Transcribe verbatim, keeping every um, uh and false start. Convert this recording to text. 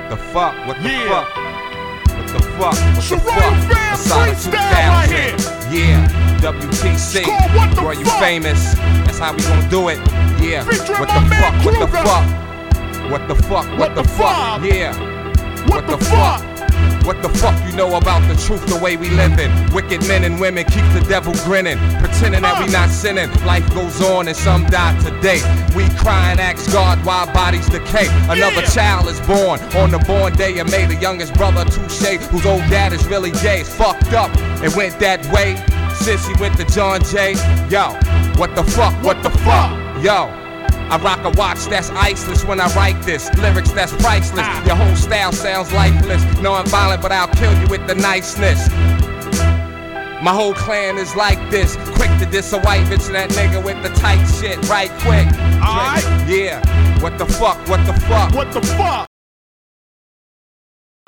the fuck? What the Yeah. fuck? What the fuck? What So the Royal fuck? Fam Masada freestyle right here. Yeah, W T C. It's called What the Roy, you Fuck? famous. That's how we gonna do it. Yeah. Featuring What my the man fuck? What the Kruger. fuck? What the fuck? What, What the, the fuck? fuck? Yeah. What the fuck? What the fuck you know about the truth, the way we living? Wicked men and women keep the devil grinning, pretending that we not sinning. Life goes on and some die today. We cry and ask God why bodies decay. Another Yeah. child is born on the born day of May. The youngest brother, Touche, whose old dad is really gay, is fucked up and went that way since he went to John Jay. Yo, what the fuck? What the fuck? Yo. I rock a watch that's iceless when I write this. Lyrics that's priceless. Your whole style sounds lifeless. No, I'm violent, but I'll kill you with the niceness. My whole clan is like this. Quick to diss a white bitch and that nigga with the tight shit right quick. Alright. Yeah. What the fuck? What the fuck? What the fuck?